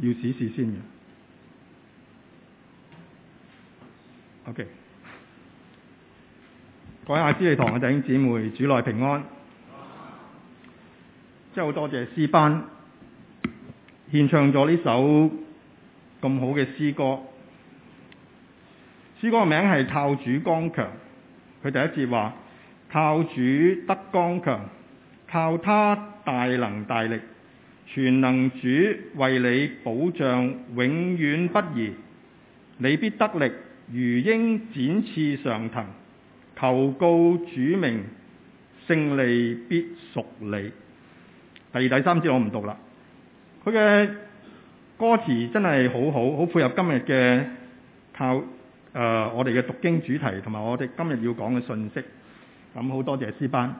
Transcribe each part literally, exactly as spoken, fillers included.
要試試先嘅。OK， 各位亞斯利堂嘅弟兄姊妹，主內平安。真係好多謝詩班獻唱咗呢首咁好嘅詩歌。詩歌嘅名係靠主剛強。佢第一節話：靠主得剛強，靠他大能大力，全能主為你保障，永遠不移。你必得力，如鷹展翅上騰，求告主名，勝利必屬你。第二、第三節我唔讀啦。佢嘅歌詞真係好好，好配合今日嘅靠誒、呃、我哋嘅讀經主題，同埋我哋今日要講嘅信息。咁好多謝詩班。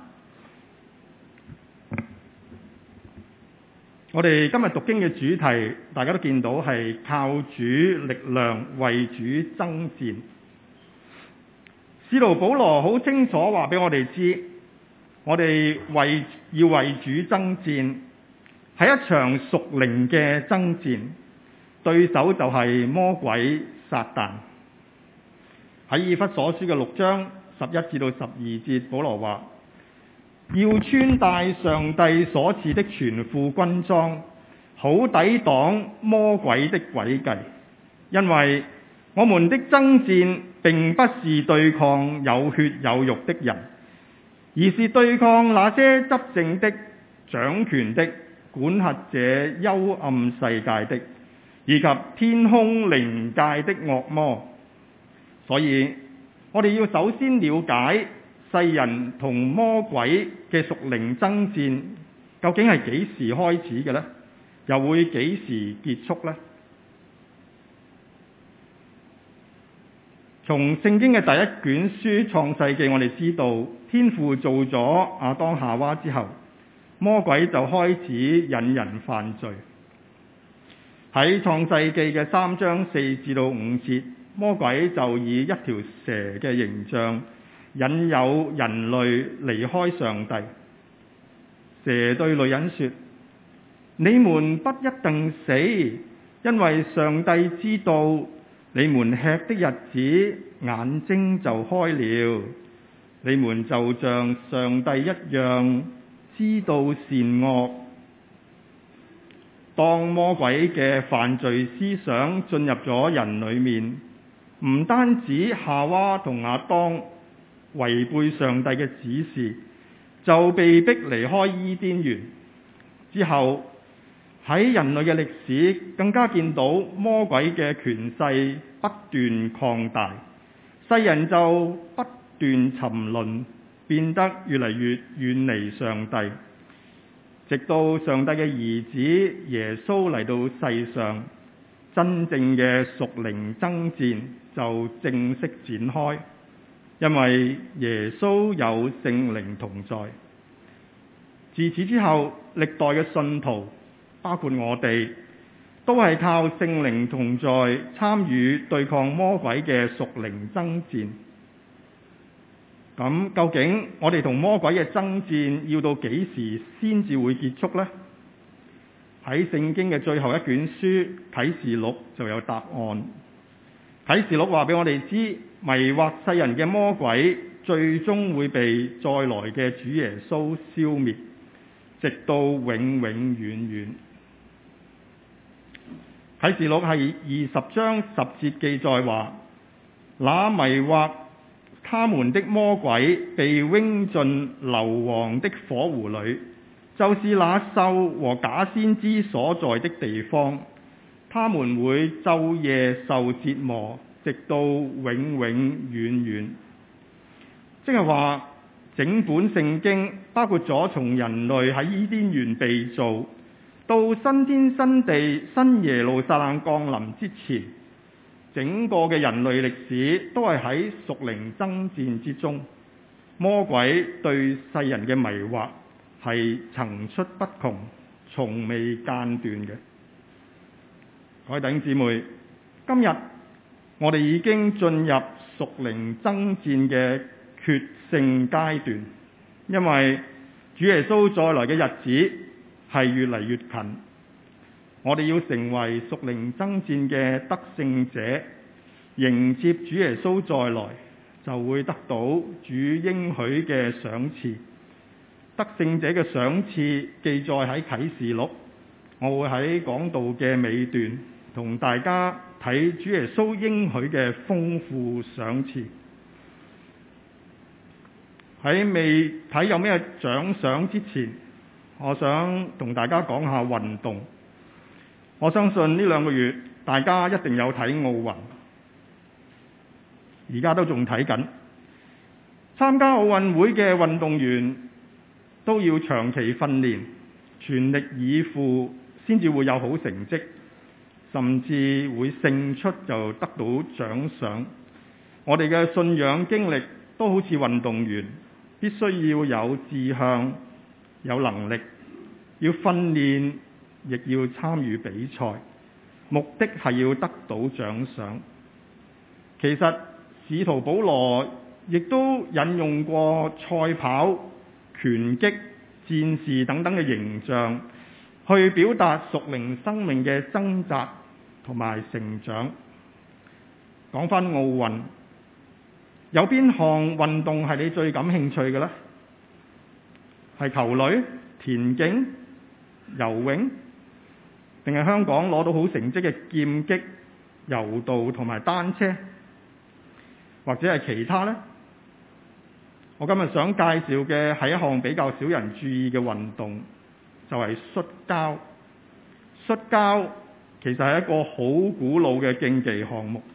我哋今日讀經嘅主題，大家都見到係靠主力量為主爭戰。使徒保羅好清楚話俾我哋知，我哋為要為主爭戰，係一場屬靈嘅爭戰，對手就係魔鬼撒旦。喺以弗所書嘅六章十一至到十二節，保羅話：要穿戴上帝所賜的全副軍裝，好抵擋魔鬼的詭計。因為我們的爭戰並不是對抗有血有肉的人，而是對抗那些執政的、掌權的、管轄這幽暗世界的，以及天空靈界的惡魔。所以我哋要首先了解世人同魔鬼嘅屬靈爭戰究竟係幾時開始嘅呢？又會幾時結束呢？從聖經嘅第一卷書創世記，我哋知道天父做咗亞當夏娃之後，魔鬼就開始引人犯罪。喺創世記嘅三章四至到五節，魔鬼就以一條蛇嘅形象引誘人類離開上帝。蛇對女人說：你們不一定死，因為上帝知道你們吃的日子，眼睛就開了，你們就像上帝一樣，知道善惡。當魔鬼嘅犯罪思想進入咗人裏面，唔單止夏娃同亞當違背上帝嘅指示，就被逼離開伊甸園。之後喺人類嘅歷史，更加見到魔鬼嘅權勢不斷擴大，世人就不斷沉淪，變得越嚟越遠離上帝。直到上帝嘅兒子耶穌嚟到世上，真正嘅屬靈爭戰就正式展開，因為耶穌有聖靈同在。自此之後，歷代嘅信徒，包括我哋，都係靠聖靈同在，參與對抗魔鬼嘅屬靈爭戰。咁究竟我哋同魔鬼嘅爭戰要到幾時先至會結束呢？喺聖經嘅最後一卷書啟示錄就有答案。啟示錄話俾我哋知，迷惑世人嘅魔鬼最終會被再來嘅主耶穌消滅，直到永永遠遠。啟示錄係二十章十節記載話，那迷惑他們的魔鬼被扔進硫磺的火湖裏，就是那獸和假先知所在的地方。他們會晝夜受折磨，直到永永遠遠。即係話，整本聖經包括咗從人類喺伊甸園被造，到新天新地新耶路撒冷降臨之前，整個嘅人類歷史都係喺屬靈爭戰之中。魔鬼對世人嘅迷惑係層出不窮，從未間斷嘅。各位弟兄姊妹，今日我哋已經進入屬靈爭戰嘅決勝階段，因為主耶穌再來嘅日子係越嚟越近。 我哋要成為屬靈爭戰嘅得勝者，迎接主耶穌再來，就會得到主應許嘅賞賜。得勝者嘅賞賜記載喺啟示錄，我會喺講道嘅尾段同大家睇主耶穌應許嘅豐富賞賜。喺未睇有咩獎賞之前，我想同大家講下運動。我相信呢兩個月大家一定有睇奧運，而家都仲睇緊。參加奧運會嘅運動員都要長期訓練，全力以赴先至會有好成績，甚至會勝出就得到獎賞。我哋嘅信仰經歷都好似運動員，必須要有志向、有能力，要訓練，亦要參與比賽，目的係要得到獎賞。其實使徒保羅亦都引用過賽跑、拳擊、戰士等等嘅形象，去表達屬靈生命嘅掙扎同埋成長。講返奧運，有邊項運動係你最感興趣嘅呢？係球類、田徑、游泳，定係香港攞到好成績嘅劍擊、柔道同埋單車，或者係其他呢？我今日想介紹嘅係一項比較少人注意嘅運動，就係摔跤。摔跤其實係一個好古老嘅競技項目，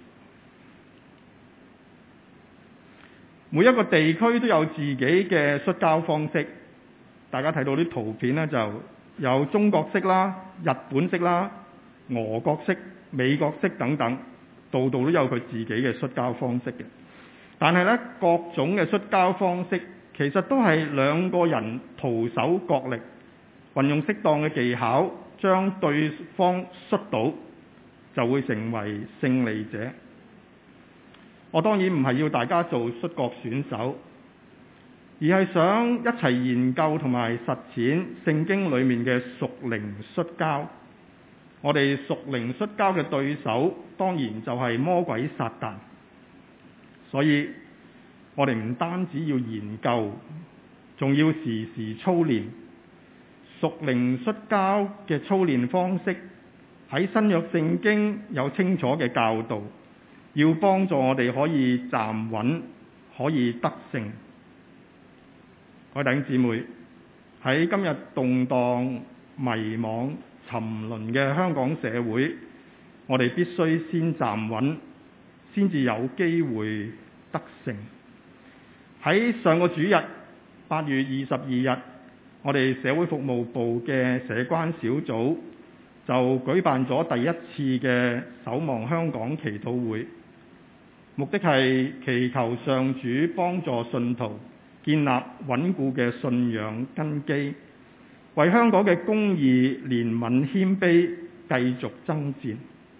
每一個地區都有自己嘅摔跤方式。大家睇到啲圖片呢，就有中國式啦、日本式啦、俄國式、美國式等等，度度都有佢自己嘅摔跤方式嘅。但係咧，各種嘅摔跤方式其實都係兩個人徒手角力，運用適當嘅技巧，將對方摔倒，就會成為勝利者。我當然唔係要大家做摔角選手，而係想一齊研究同埋實踐聖經裡面嘅屬靈摔跤。我哋屬靈摔跤嘅對手當然就係魔鬼撒旦。所以我哋唔單止要研究，仲要時時操練。屬靈摔跤嘅操練方式喺新約聖經有清楚嘅教導，要幫助我哋可以站穩，可以得勝。各位弟兄姊妹，喺今日動盪、迷惘、沉淪嘅香港社會，我哋必須先站穩，先至有機會得勝。喺上個主日八月二十二日，我哋社會服務部嘅社關小組就舉辦咗第一次嘅守望香港祈禱會，目的係祈求上主幫助信徒建立穩固嘅信仰根基，為香港嘅公義、憐憫、謙卑繼續爭戰。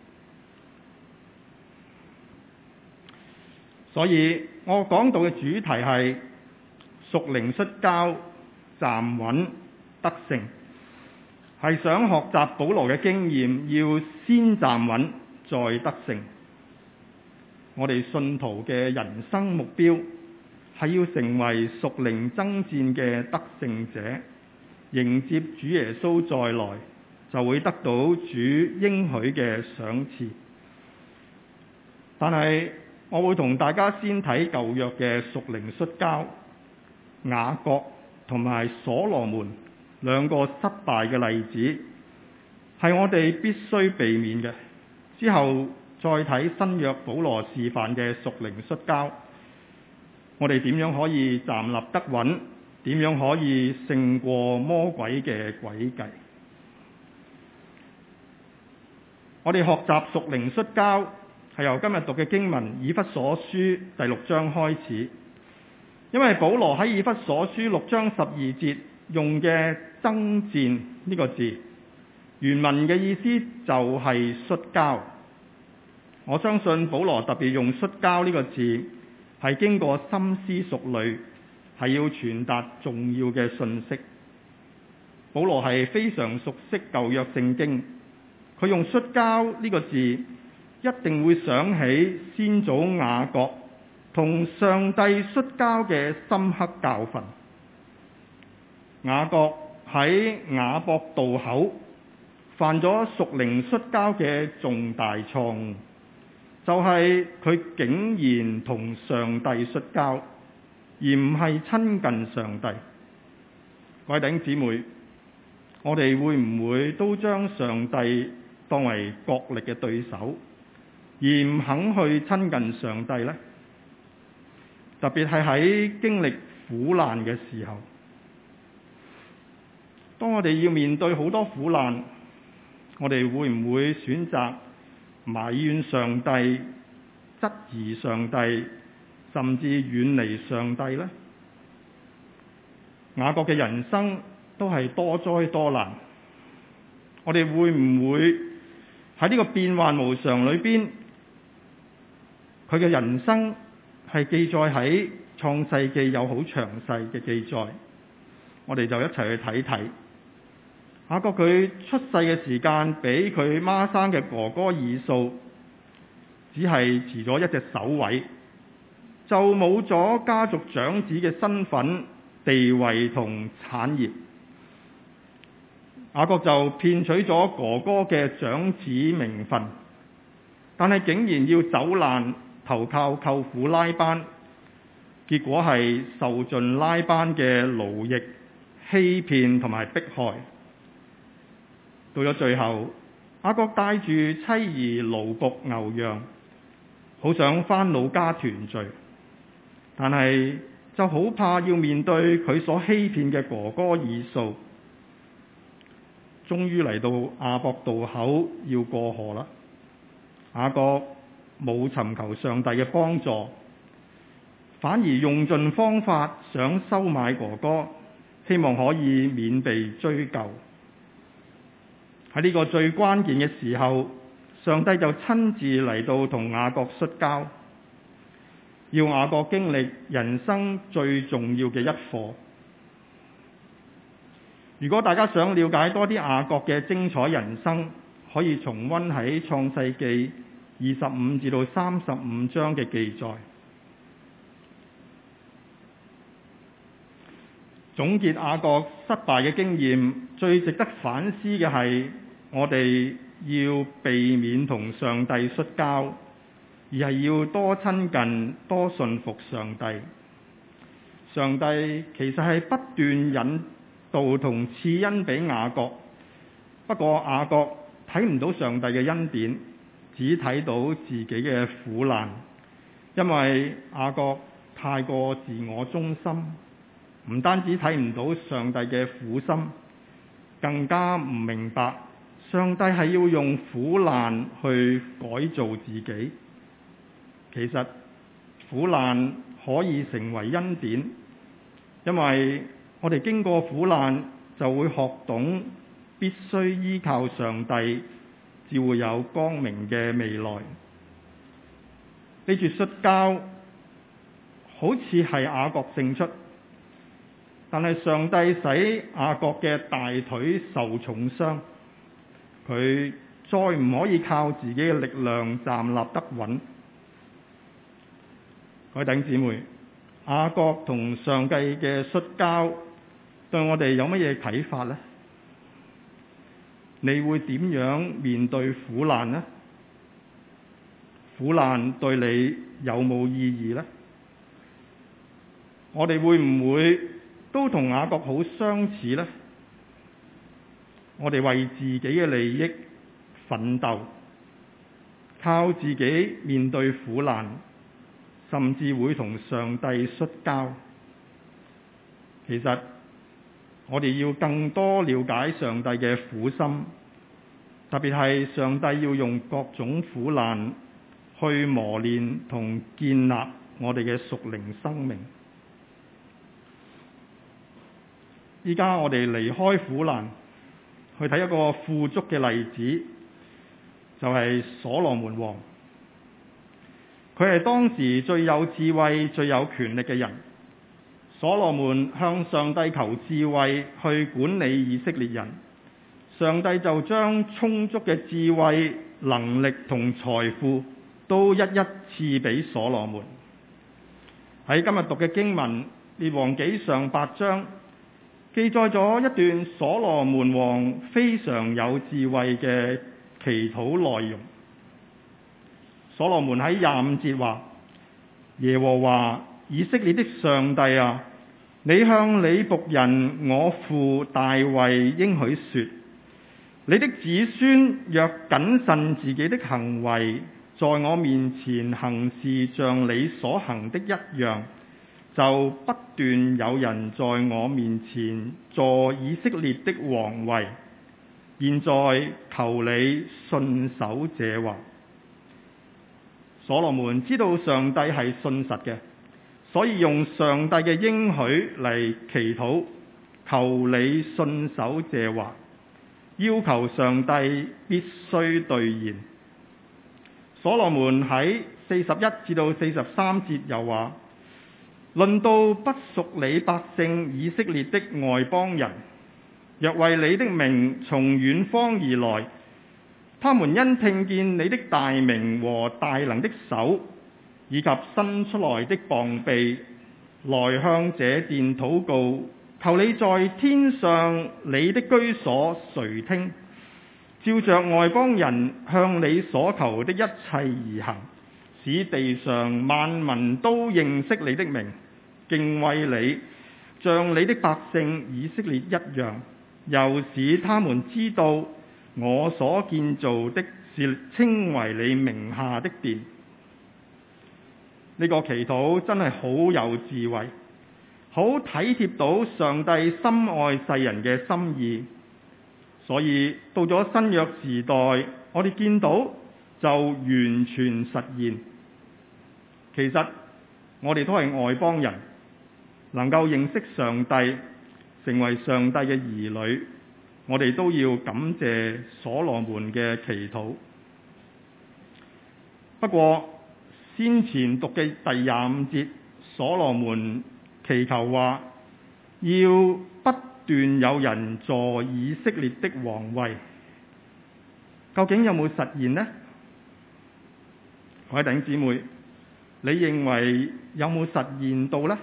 所以我講到嘅主題係屬靈摔跤，站穩得勝，係想學習保羅嘅經驗，要先站穩再得勝。我哋信徒嘅人生目標係要成為屬靈爭戰嘅得勝者，迎接主耶穌再來，就會得到主應許嘅賞賜。但係我會同大家先睇舊約嘅屬靈摔跤，雅各同埋所羅門兩個失敗嘅例子，係我哋必須避免嘅。之後再睇新約保羅示範嘅屬靈摔跤，我哋點樣可以站立得穩，點樣可以勝過魔鬼嘅詭計。我哋學習屬靈摔跤係由今日讀嘅經文以弗所書第六章開始，因為保羅喺以弗所書六章十二節用嘅爭戰呢個字，原文嘅意思就係摔跤。我相信保羅特別用摔跤呢個字，係經過深思熟慮，係要傳達重要嘅信息。保羅係非常熟悉舊約聖經， 佢用摔跤呢個字，一定會想起先祖雅各同上帝摔跤嘅深刻教訓。雅各喺雅博渡口犯咗屬靈摔跤嘅重大錯誤，就係佢竟然同上帝摔跤，而唔係親近上帝。各位弟兄姊妹，我哋會唔會都將上帝當為角力嘅對手，而唔肯去親近上帝呢？特別係喺經歷苦難嘅時候，當我哋要面對好多苦難，我哋會唔會選擇埋怨上帝、質疑上帝，甚至遠離上帝呢？雅各嘅人生都係多災多難，我哋會唔會喺呢個變幻無常裏邊，佢嘅人生係記載喺創世記有好詳細嘅記載，我哋就一齊去睇睇。雅各佢出世嘅時間比佢孖生嘅哥哥以掃只係遲咗一隻手位，就冇咗家族長子嘅身份、地位同產業。雅各就騙取咗哥哥嘅長子名分，但係竟然要走難投靠舅父拉班，結果係受盡拉班嘅奴役、欺騙同埋迫害。到咗最後，雅各帶住妻兒、驢僕、牛羊，好想返老家團聚，但係就好怕要面對佢所欺騙嘅哥哥以掃。終於嚟到亞伯渡口要過河啦。雅各冇尋求上帝嘅幫助，反而用盡方法想收買哥哥，希望可以免被追究。喺呢個最關鍵嘅時候，上帝就親自嚟到同雅各摔跤，要雅各經歷人生最重要嘅一課。如果大家想了解多啲雅各嘅精彩人生，可以重溫喺創世記二十五至到三十五章嘅記載。總結雅各失敗嘅經驗，最值得反思嘅係我哋要避免同上帝摔跤，而係要多親近、多信服上帝。上帝其實係不斷引導同賜恩俾雅各，不過雅各睇唔到上帝嘅恩典，只睇到自己嘅苦難，因為雅各太過自我中心。唔單止睇唔到上帝嘅苦心，更加唔明白上帝係要用苦難去改造自己。其實苦難可以成為恩典，因為我哋經過苦難就會學懂必須依靠上帝，至會有光明嘅未來。呢處摔跤好似係雅各勝出，但係上帝使雅各嘅大腿受重傷，佢再唔可以靠自己嘅力量站立得穩。各位弟兄姊妹，雅各同上帝嘅摔跤對我哋有乜嘢啟發呢？你會點樣面對苦難呢？苦難對你有冇意義呢？我哋會唔會都同雅各好相似呢？我哋為自己嘅利益奮鬥，靠自己面對苦難，甚至會同上帝摔跤。其實我哋要更多了解上帝嘅苦心，特別係上帝要用各種苦難去磨練同建立我哋嘅屬靈生命。依家我哋離開苦難，去睇一個富足嘅例子，就係所羅門王。佢係當時最有智慧、最有權力嘅人。所羅門向上帝求智慧去管理以色列人， 上帝就將充足嘅智慧、能力同財富都一一賜俾所羅門。喺今日讀嘅經文《列王紀上》八章，記載咗一段所羅門王非常有智慧嘅祈禱內容。所羅門喺廿五節話：耶和華以色列的上帝啊，你向你僕人我父大衛應許說，你的子孫若謹慎自己的行為，在我面前行事像你所行的一樣，就不斷有人在我面前坐以色列的王位。現在求你信守這話。所羅門知道上帝係信實嘅，所以用上帝嘅應許嚟祈禱，求你信守這話，要求上帝必須兌現。所羅門喺四十一至到四十三節又話：論到不屬你百姓以色列的外邦人，若為你的名從遠方而來，他們因聽見你的大名和大能的手，以及伸出來的膀臂，來向這殿禱告，求你在天上你的居所垂聽，照着外邦人向你所求的一切而行，使地上萬民都認識你的名，敬畏你，像你的百姓以色列一樣，又使他們知道我所建造的是稱為你名下的殿。呢、這個祈禱真係好有智慧，好體貼到上帝深愛世人嘅心意。所以到咗新約時代，我哋見到就完全實現。其實我哋都係外邦人，能夠認識上帝，成為上帝嘅兒女，我哋都要感謝所羅門嘅祈禱。不過先前讀嘅第廿五節，所羅門祈求話要不斷有人坐以色列的王位，究竟有冇實現呢？各位弟兄姊妹，你認為有冇實現到呢？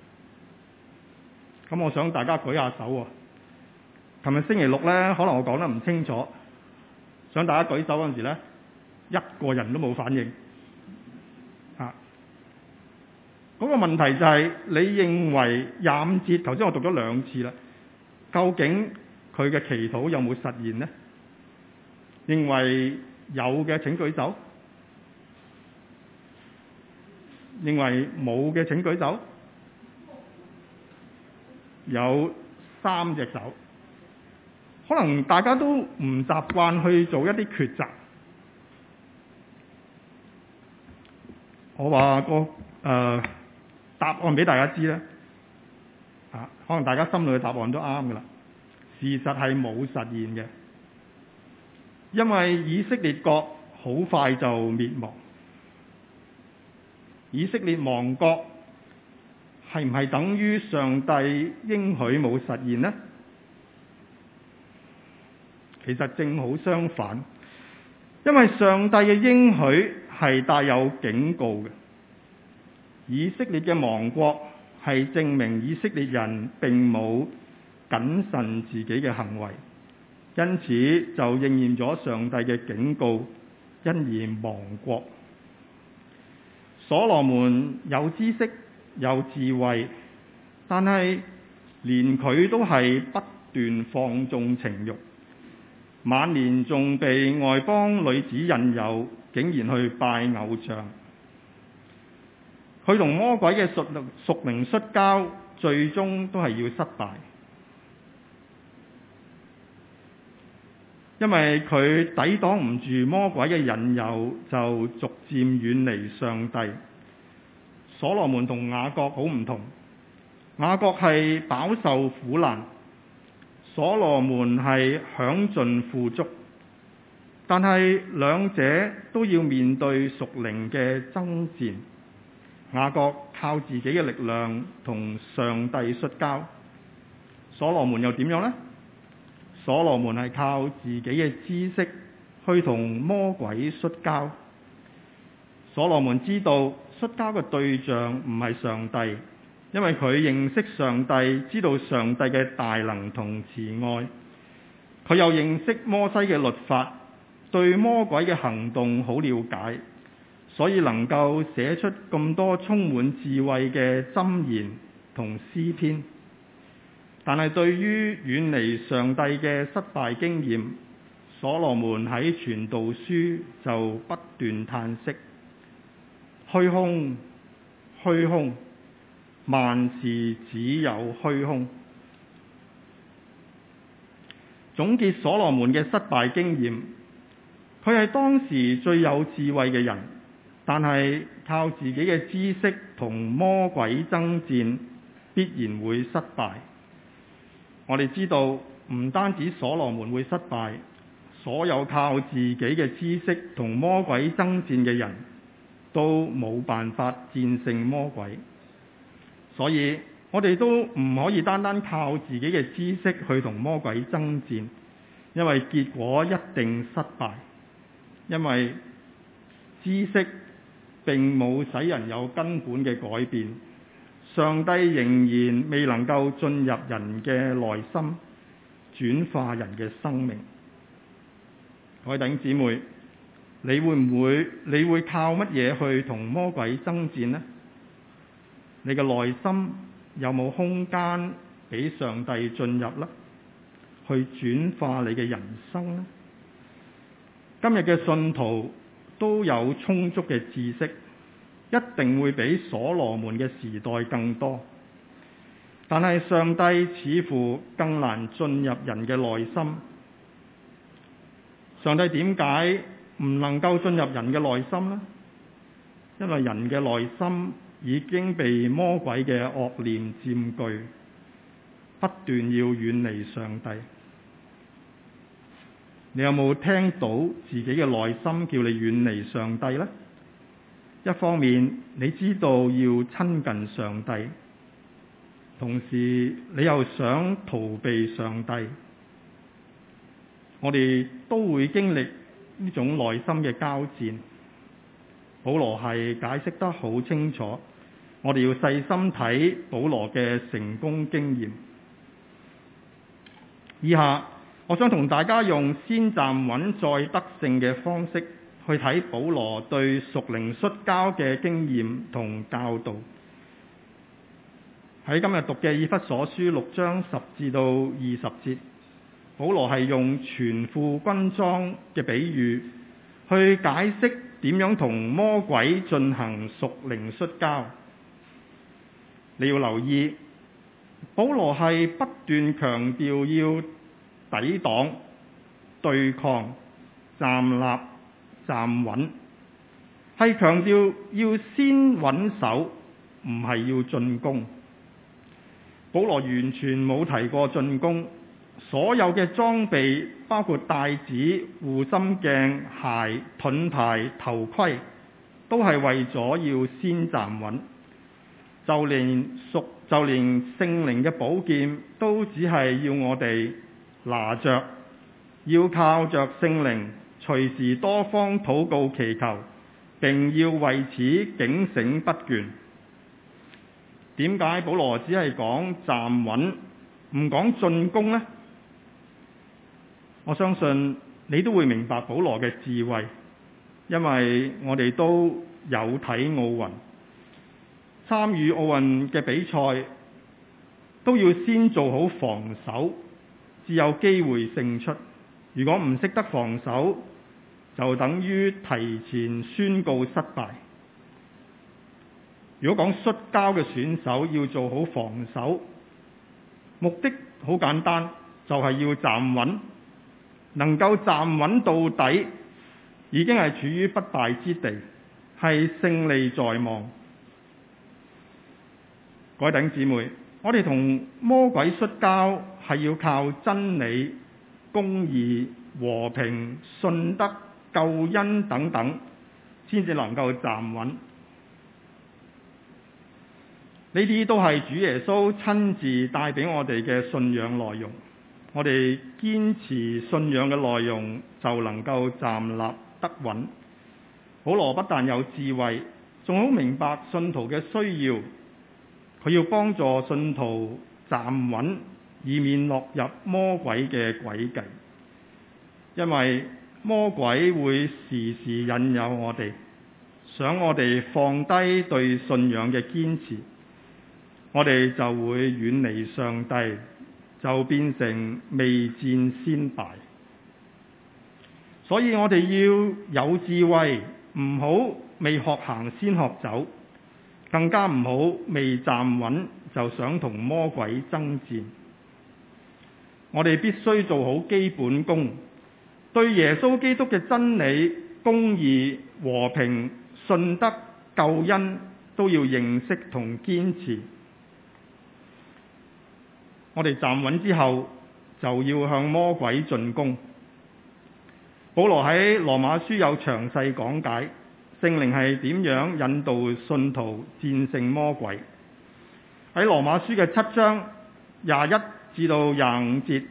咁我想大家舉下手喎。琴日星期六呢，可能我講得唔清楚，想大家舉手嗰陣時呢，一個人都冇反應。啊，嗰個問題就係你認為廿五節，頭先我讀咗兩次啦，究竟佢嘅祈禱有冇實現呢？認為有嘅請舉手，認為冇嘅請舉手。有三隻手，可能大家都唔習慣去做一啲抉擇。我話個誒、呃、答案俾大家知咧，啊，可能大家心裏嘅答案都啱噶啦。事實係冇實現嘅，因為以色列國好快就滅亡。以色列亡國係唔係等於上帝應許冇實現呢？其實正好相反，因為上帝嘅應許係帶有警告嘅。以色列嘅亡國係證明以色列人並冇謹慎自己嘅行為，因此就應驗咗上帝嘅警告，因而亡國。所羅門有知識有智慧，但係連佢都係不斷放縱情慾，晚年仲被外邦女子引誘，竟然去拜偶像。佢同魔鬼嘅屬屬靈摔跤，最終都係要失敗，因為佢抵擋唔住魔鬼嘅引誘，就逐漸遠離上帝。所羅門同雅各好唔同，雅各係飽受苦難，所羅門係享盡富足，但係兩者都要面對屬靈嘅爭戰。雅各靠自己嘅力量同上帝摔跤，所羅門又點樣呢？ 所羅門係靠自己嘅知識去同魔鬼摔跤。所羅門知道摔跤嘅對象唔係上帝，因為佢認識上帝，知道上帝嘅大能同慈愛。佢又認識摩西嘅律法，對魔鬼嘅行動好了解，所以能夠寫出咁多充滿智慧嘅箴言同詩篇。但係對於遠離上帝嘅失敗經驗，所羅門喺傳道書就不斷嘆息：虛空，虛空，萬事只有虛空。總結所羅門嘅失敗經驗，佢係當時最有智慧嘅人，但係靠自己嘅知識同魔鬼爭戰，必然會失敗。我哋知道，唔單止所羅門會失敗，所有靠自己嘅知識同魔鬼爭戰嘅人都冇辦法戰勝魔鬼。所以我哋都唔可以單單靠自己嘅知識去同魔鬼爭戰，因為結果一定失敗。因為知識並冇使人有根本嘅改變，上帝仍然未能夠進入人嘅內心，轉化人嘅生命。各位弟兄姊妹，你會唔會你會靠乜嘢去同魔鬼爭戰呢？你嘅內心有冇空間俾上帝進入呢？去轉化你嘅人生呢？今日嘅信徒都有充足嘅知識，一定會比所羅門嘅時代更多。但係上帝似乎更難進入人嘅內心。上帝點解唔能夠進入人嘅內心呢？因為人嘅內心已經被魔鬼嘅惡念佔據，不斷要遠離上帝。你有冇聽到自己嘅內心叫你遠離上帝呢？一方面你知道要親近上帝，同時你又想逃避上帝。我哋都會經歷呢種內心嘅交戰。保羅係解釋得好清楚，我哋要細心睇保羅嘅成功經驗。以下我想同大家用先站穩再得勝嘅方式去睇保羅對屬靈摔跤嘅經驗同教導。喺今日讀嘅以弗所書六章十至到二十節，保羅係用全副軍裝嘅比喻去解釋點樣同魔鬼進行屬靈摔跤。你要留意，保羅係不斷強調要抵擋、對抗、站立、站穩，係強調要先穩守，唔係要進攻。保羅完全冇提過進攻，所有嘅裝備包括帶子、護心鏡、鞋、盾牌、頭盔，都係為咗要先站穩。就連屬就連聖靈嘅寶劍，都只係要我哋拿着，要靠着聖靈，隨時多方禱告祈求，並要為此警醒不倦。點解保羅只係講站穩，唔講進攻呢？我相信你都會明白保羅嘅智慧，因為我哋都有睇奧運，參與奧運嘅比賽都要先做好防守，至有機會勝出。如果唔識得防守，就等於提前宣告失敗。如果講摔跤嘅選手要做好防守，目的好簡單，就係要站穩，能夠站穩到底，已經係處於不敗之地，係勝利在望。各位弟兄姊妹，我哋同魔鬼摔跤係要靠真理、公義、和平、信德、救恩等等，先至能夠站穩。呢啲都係主耶穌親自帶俾我哋嘅信仰內容。 我哋堅持信仰嘅內容就能夠站立得穩。保羅不但有智慧，仲好明白信徒嘅需要，佢要幫助信徒站穩，以免落入魔鬼嘅詭計。因為魔鬼會時時引誘我哋，想我哋放低對信仰嘅堅持，我哋就會遠離上帝，就變成未戰先敗。所以我哋要有智慧，唔好未學行先學走，更加唔好未站穩就想同魔鬼爭戰。我哋必須做好基本功，對耶穌基督嘅真理、公義、和平、信德、救恩都要認識同堅持。我哋站穩之後，就要向魔鬼進攻。保羅喺羅馬書有詳細講解聖靈係點樣引導信徒戰勝魔鬼。喺羅馬書嘅七章廿一至到廿五節，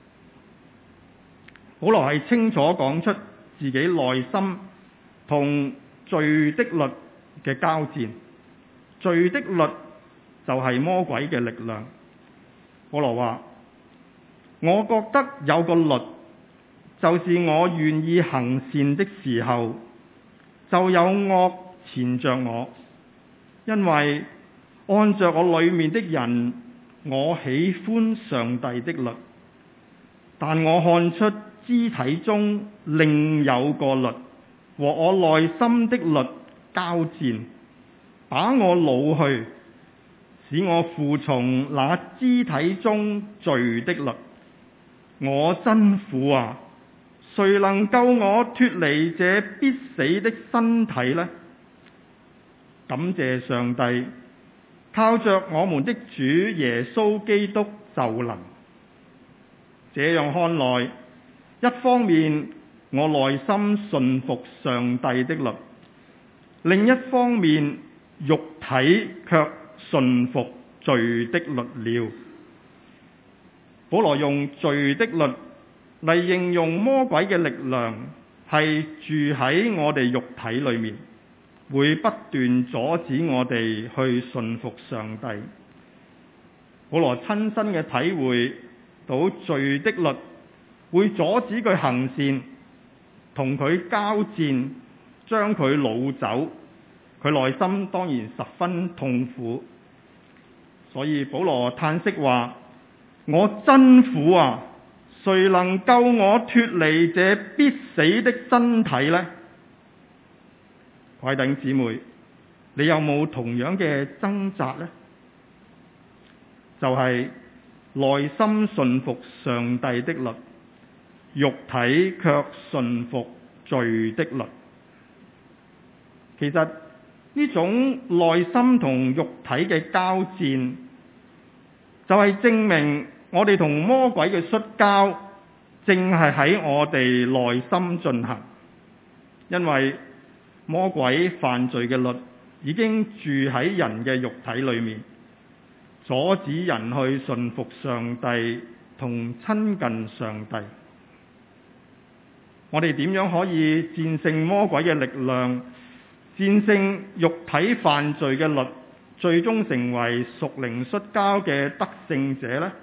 保羅係清楚講出自己內心同罪的律嘅交戰。罪的律就係魔鬼嘅力量。保羅話：我覺得有個律，就是我願意行善的時候，就有惡纏着我，因為按着我裏面的人，我喜歡上帝的律，但我看出肢體中另有個律和我內心的律交戰，把我擄去，使我服從那肢體中罪的律。我真苦啊！誰能救我脫離這必死的身體呢？感謝上帝，靠着我們的主耶穌基督就能。這樣看來，一方面我內心順服上帝的律，另一方面肉體卻順服罪的律了。保羅用罪的律嚟形容魔鬼嘅力量，係住喺我哋肉體裏面，會不斷阻止我哋去順服上帝。保羅親身嘅體會到罪的律會阻止佢行善，同佢交戰，將佢擄走。佢內心當然十分痛苦，所以保羅嘆息話：我真苦啊！誰能救我脫離這必死的身體呢？各位弟兄姊妹，你有冇同樣嘅掙扎呢？就係、是、內心順服上帝的律，肉體卻順服罪的律。其實呢種內心同肉體嘅交戰，就係證明我哋同魔鬼嘅摔跤，正係喺我哋內心進行。因為魔鬼犯罪嘅律已經住喺人嘅肉體裏面，阻止人去順服上帝同親近上帝。我哋點樣可以戰勝魔鬼嘅力量，戰勝肉體犯罪嘅律，最終成為屬靈摔跤嘅得勝者呢？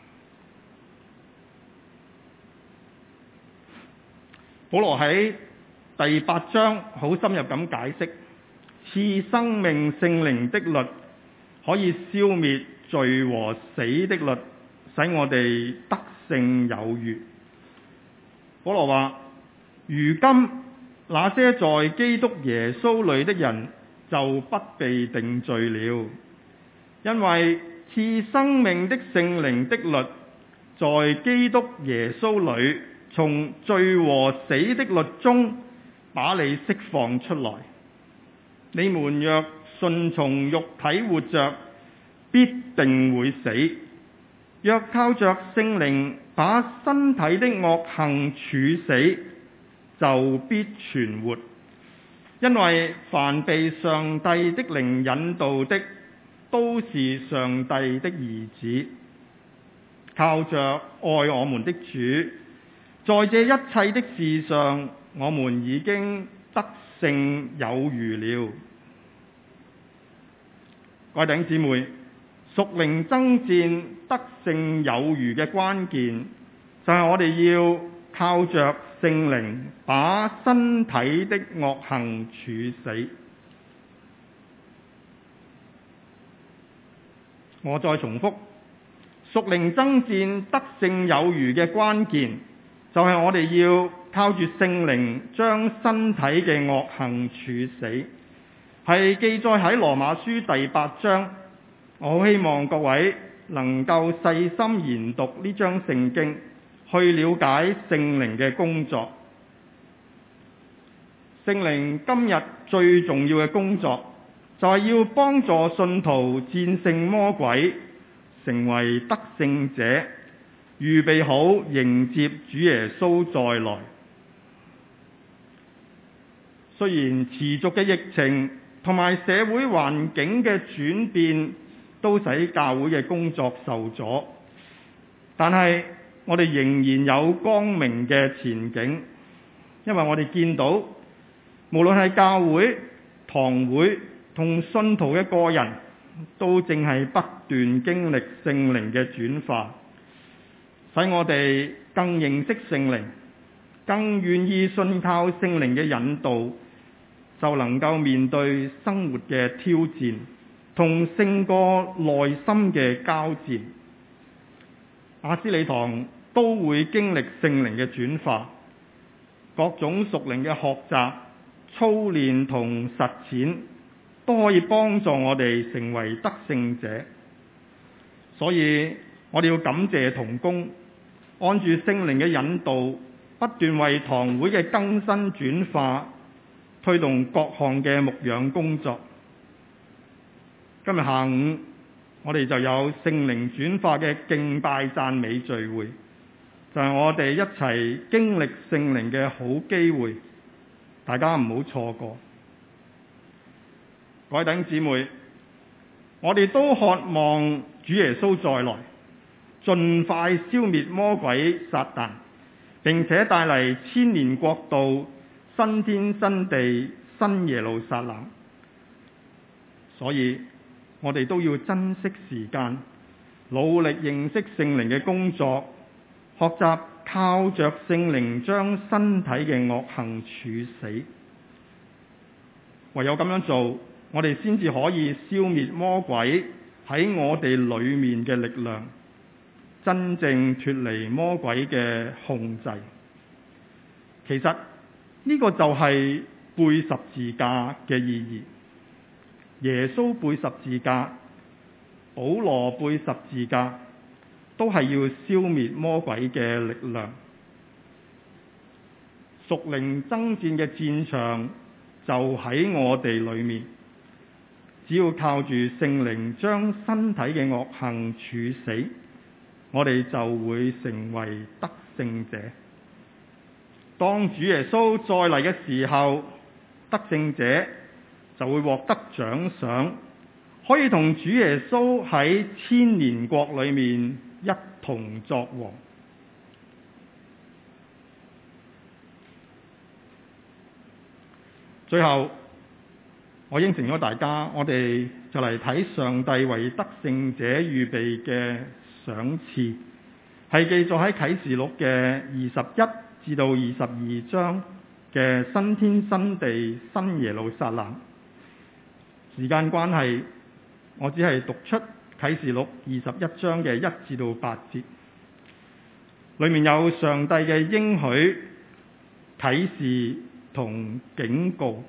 保羅喺第八章好深入咁解釋，賜生命聖靈的律可以消滅罪和死的律，使我哋得勝有餘。保羅話：如今那些在基督耶穌裏的人就不被定罪了，因為賜生命的聖靈的律在基督耶穌裏，從罪和死的律中把你釋放出來。你們若順從肉體活着，必定會死；若靠着聖靈把身體的惡行處死，就必存活。因為凡被上帝的靈引導的，都是上帝的兒子。 靠着愛我們的主，在這一切的事上，我們已經得勝有餘了。各位弟兄姊妹，屬靈爭戰得勝有餘嘅關鍵，就係我哋要靠着聖靈，把身體的惡行處死。我再重複，屬靈爭戰得勝有餘嘅關鍵，就係我哋要靠住聖靈將身體嘅惡行處死，係記載喺羅馬書第八章。我好希望各位能夠細心研讀呢章聖經，去了解聖靈嘅工作。聖靈今日最重要嘅工作，就係要幫助信徒戰勝魔鬼，成為得勝者，預備好迎接主耶穌再來。雖然持續嘅疫情同埋社會環境嘅轉變都使教會嘅工作受阻，但係我哋仍然有光明嘅前景，因為我哋見到無論係教會、堂會同信徒嘅個人，都正係不斷經歷聖靈嘅轉化，使我哋更認識聖靈，更願意信靠聖靈嘅引導，就能夠面對生活嘅挑戰，同勝過內心嘅交戰。亞斯理堂都會經歷聖靈嘅轉化，各種屬靈嘅學習、操練同實踐都可以幫助我哋成為得勝者。所以我哋要感謝同工，按住聖靈嘅引導，不斷為堂會嘅更新轉化推動各項嘅牧養工作。今日下午我哋就有聖靈轉化嘅敬拜讚美聚會，就係我哋一齊經歷聖靈嘅好機會，大家唔好錯過。各位弟兄姊妹，我哋都渴望主耶穌再來，盡快消滅魔鬼撒旦，並且帶嚟千年國度、新天新地、新耶路撒冷。所以我哋都要珍惜時間，努力認識聖靈嘅工作，學習靠着聖靈將身體嘅惡行處死。唯有咁樣做，我哋先至可以消滅魔鬼喺我哋裏面嘅力量，真正脫離魔鬼嘅控制。其實呢個就係背十字架嘅意義。耶穌背十字架，保羅背十字架，都係要消滅魔鬼嘅力量。屬靈爭戰嘅戰場就喺我哋裏面，只要靠住聖靈將身體嘅惡行處死，我哋就會成為得勝者。當主耶穌再嚟嘅時候，得勝者就會獲得獎賞，可以同主耶穌喺千年國裏面一同作王。最後，我應承咗大家，我哋就嚟睇上帝為得勝者預備嘅賞賜，係記載喺啟示錄嘅二十一至到二十二章嘅新天新地新耶路撒冷。時間關係，我只係讀出啟示錄二十一章嘅一至到八節，裏面有上帝嘅應許、啟示同警告。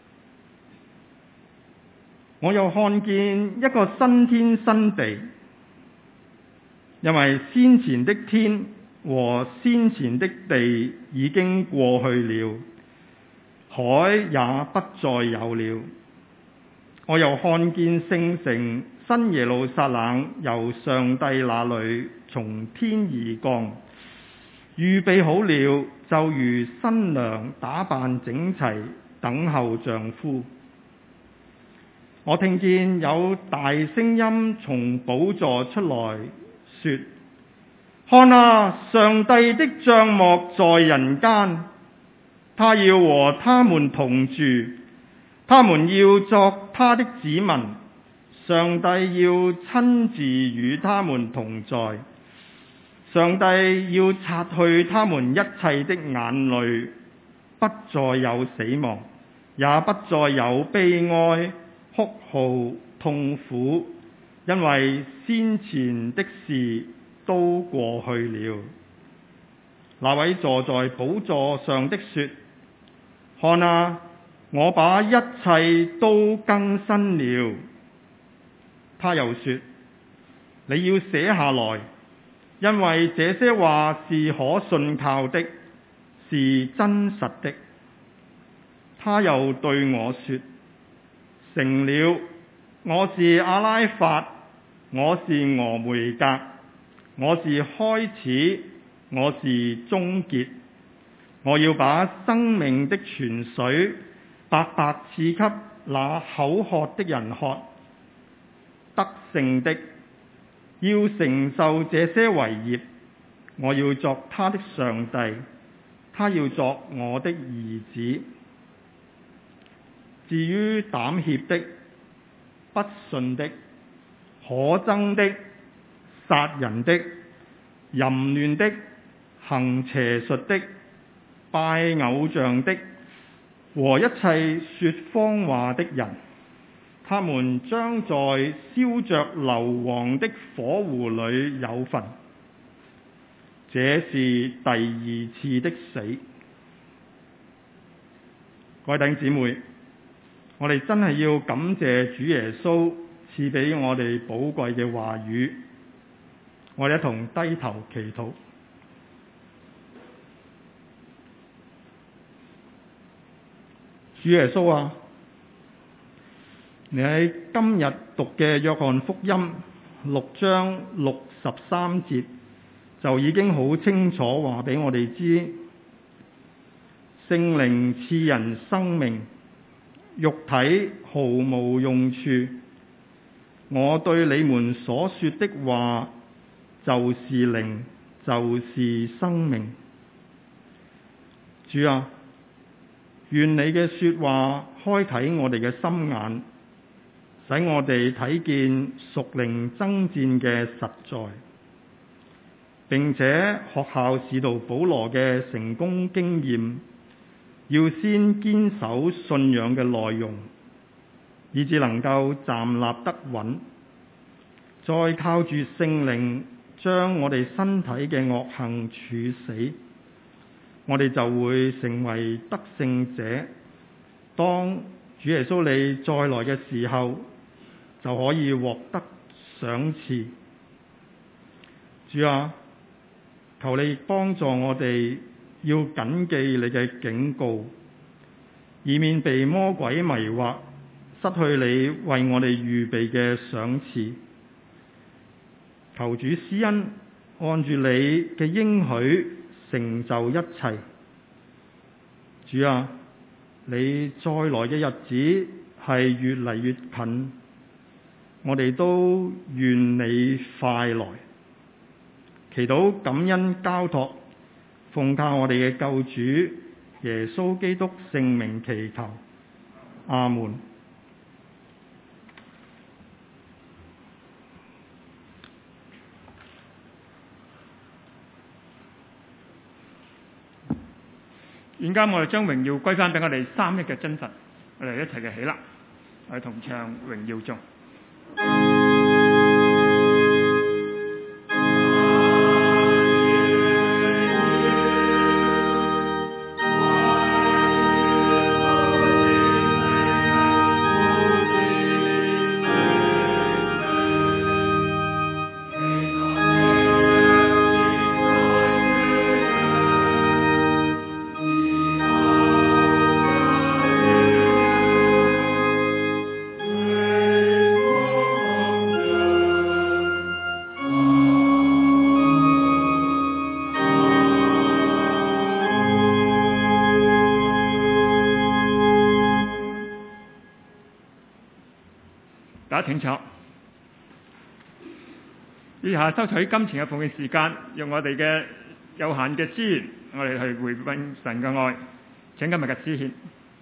我又看見一個新天新地，因為先前的天和先前的地已經過去了，海也不再有了。我又看見聖城新耶路撒冷由上帝那裏從天而降，預備好了，就如新娘打扮整齊，等候丈夫。我聽見有大聲音從寶座出來說： 看啊，上帝的帳幕在人間，他要和他們同住，他們要作他的子民，上帝要親自與他們同在，上帝要擦去他們一切的眼淚，不再有死亡，也不再有悲哀、哭號、痛苦，因為先前的事都過去了。那位坐在寶座上的說：看啊，我把一切都更新了。他又說：你要寫下來，因為這些話是可信靠的，是真實的。他又對我說：成了，我是阿拉法，我是俄梅格，我是開始，我是終結。我要把生命的泉水白白賜給那口渴的人喝。得勝的要承受這些為業，我要作他的上帝，他要作我的兒子。至於膽怯的、不信的、可憎的、殺人的、淫亂的、行邪術的、拜偶像的和一切說謊話的人，他們將在燒着硫磺的火湖裏有份。這是第二次的死。各位弟兄姊妹，我哋真係要感謝主耶穌賜俾我哋寶貴嘅話語。我哋一同低頭祈禱。主耶穌啊，你喺今日讀嘅約翰福音六章六十三節就已經好清楚話俾我哋知，聖靈賜人生命，肉體毫無用處。我對你們所說的話就是靈，就是生命。主啊，願你嘅說話開啟我哋嘅心眼，使我哋睇見屬靈爭戰嘅實在，並且學效使徒保羅嘅成功經驗，要先堅守信仰嘅內容，以致能夠站立得穩，再靠住聖靈將我哋身體嘅惡行處死，我哋就會成為得勝者。當主耶穌你再來嘅時候，就可以獲得賞賜。主啊，求你幫助我哋要謹記你嘅警告，以免被魔鬼迷惑，失去你為我哋預備嘅賞賜。求主施恩，按住你嘅應許成就一切。主啊，你再來嘅日子係越嚟越近，我哋都願你快來。祈禱感恩交託，奉靠我哋嘅救主耶穌基督聖名祈求，阿門。 現今我哋將榮耀歸翻俾我哋三一嘅真神，我哋一齊嘅起立，我哋同唱榮耀頌。大家請坐。呢以下收取金錢嘅奉獻時間，用我哋嘅有限嘅資源，我哋去回應神嘅愛。請今日嘅詩獻。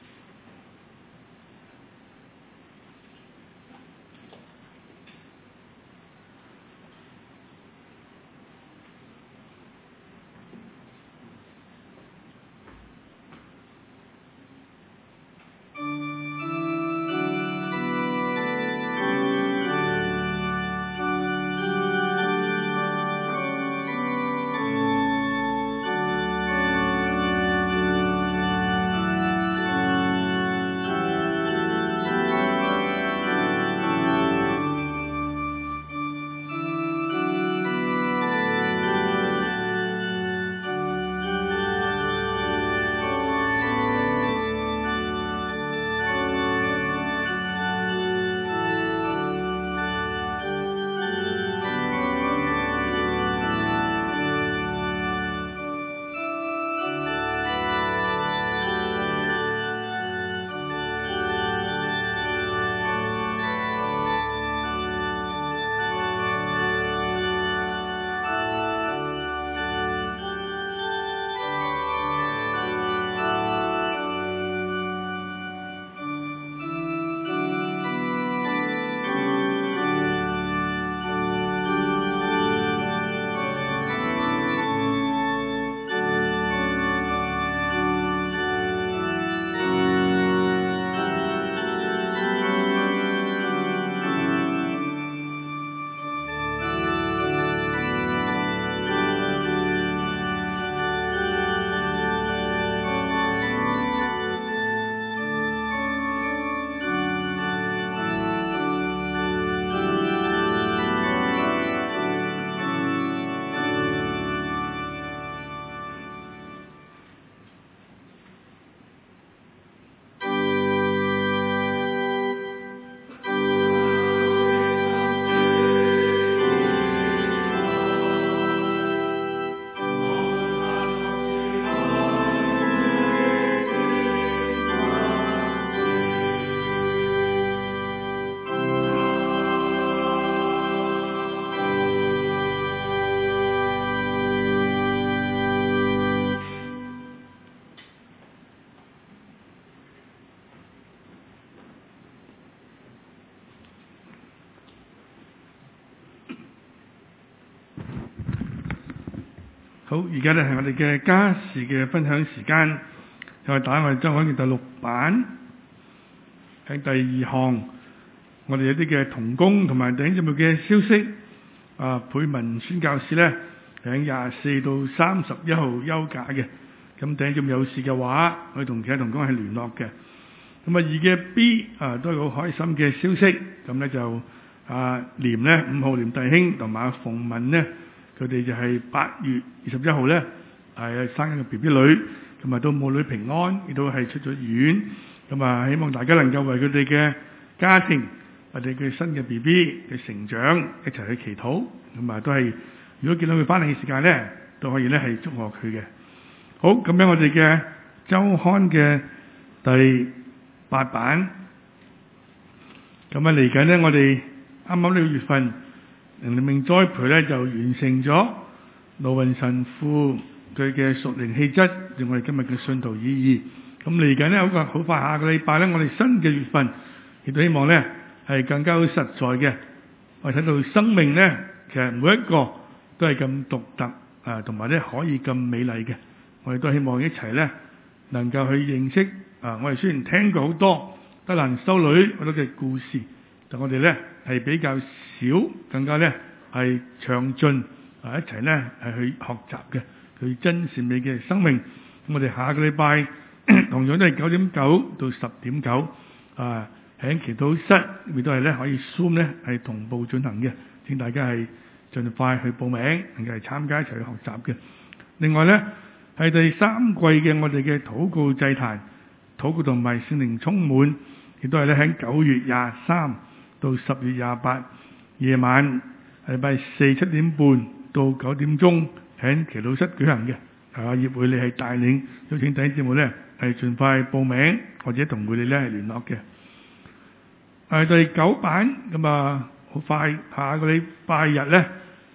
好，而家咧係我哋嘅家事嘅分享時間，又打我哋周刊嘅第六版，喺第二項，我哋有啲嘅同工同埋弟兄姊妹嘅消息。啊，佩文宣教士咧喺廿四到三十一號休假嘅，咁弟兄姊妹有事嘅話，可以同其他同工係聯絡嘅。咁啊，二嘅 B 啊都係好開心嘅消息，咁咧就啊廉咧五號廉弟兄同埋阿馮文咧。佢哋就係八月二十一號咧，係生一個 B B 女，咁啊都母女平安，亦都係出咗院。咁啊，希望大家能夠為佢哋嘅家庭或者佢新嘅 B B 嘅成長一齊去祈禱。咁啊，都係如果見到佢翻嚟嘅時間咧，都可以咧係祝賀佢嘅。好，咁樣我哋嘅週刊嘅第八版，咁啊嚟緊咧，我哋啱啱呢個月份。靈命栽培咧就完成咗盧雲神父佢嘅屬靈氣質，用我哋今日嘅信徒意義。咁嚟緊咧，好個好快下個禮拜咧，我哋新嘅月份亦都希望咧係更加實在嘅。我哋睇到生命咧，其實每一個都係咁獨特啊，同埋咧可以咁美麗嘅。我哋都希望一齊咧能夠去認識啊！我哋雖然聽過好多德蘭修女好多嘅故事，但我哋咧係比較少，更加咧係詳盡啊！一齊咧係去學習嘅佢真善美嘅生命。咁我哋下個禮拜同樣都係九點九到十點九啊，喺祈禱室亦都係咧可以 Zoom 咧係同步進行嘅。請大家係盡快去報名，能夠係參加一齊去學習嘅。另外咧係第三季嘅我哋嘅禱告祭壇，禱告同埋聖靈充滿，亦都係咧喺九月廿三到十月廿八夜晚禮拜四七點半到九點鐘喺祈禱室舉行嘅。啊，葉會你係帶領，邀請弟兄姊妹咧係盡快報名或者同佢哋咧係聯絡嘅。誒第九版咁啊，好快下個禮拜日咧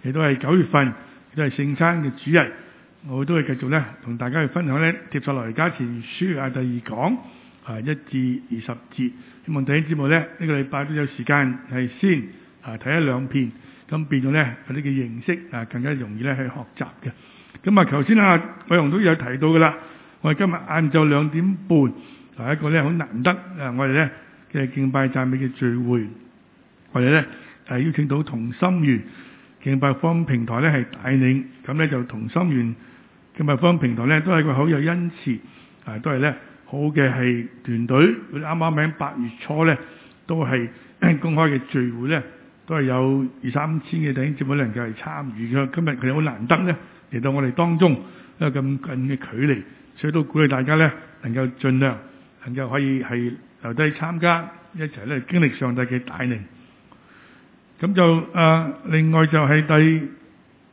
亦都係九月份，亦都係聖餐嘅主日，我都會繼續咧同大家去分享咧帖撒羅尼迦前書啊第二講啊一至二十節。希望第一節目咧呢、這個禮拜都有時間係先啊睇一兩篇，咁變咗咧有啲嘅認識啊更加容易咧去學習嘅。咁啊頭先啊偉雄都有提到噶啦，我哋今日晏晝兩點半係一個咧好難得啊我哋咧嘅敬拜讚美嘅聚會，我哋咧係邀請到同心圓敬拜福音平台咧係帶領，咁咧就同心圓敬拜福音平台咧都係個好有恩賜啊，都係咧好嘅係團隊。佢啱啱喺八月初咧都係公開嘅聚會咧，都係有二三千嘅弟兄姊妹能夠係參與嘅。今日佢哋好難得咧嚟到我哋當中，因為咁近嘅距離，所以都鼓勵大家咧能夠盡量能夠可以係留低參加，一齊咧經歷上帝嘅帶領。咁就誒、呃，另外就係第